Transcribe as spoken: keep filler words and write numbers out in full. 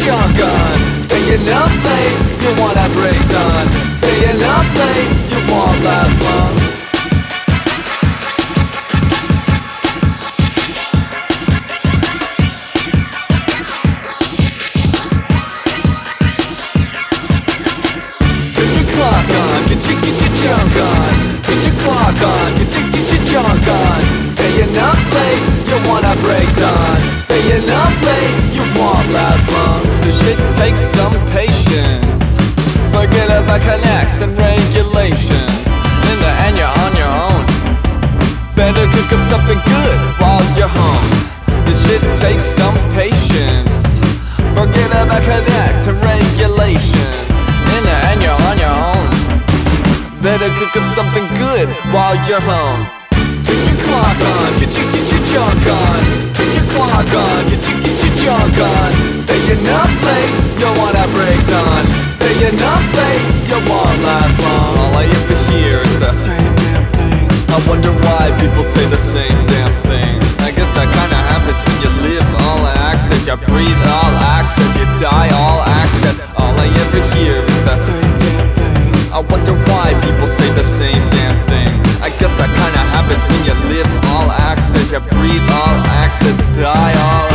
junk on. Staying up late, you wanna break dawn. Staying up late, you won't last long. Turn your clock on, get your, get your junk on. Turn your clock on, get your, get your junk on. Staying up late, you wanna break dawn. Staying up late, you won't last long. This shit takes some patience. Forget about connects and regulations. In the end, you're on your own. Better cook up something good while you're home. This shit takes some patience. Forget about connects and regulations. In the end, you're on your own. Better cook up something good while you're home. Turn your clock on, get your, get your junk on. Turn your clock on, get your, get your junk on. Staying up late, you wanna break dawn. Staying up late, you won't last long. All I ever hear is the same damn thing. I wonder why people say the same damn thing. I guess that kinda happens when you live all access. You breathe all access, you die all access. All I ever hear is the same damn thing. I wonder why people say the same damn thing. I guess that kinda happens when you live all access. You breathe all access, die all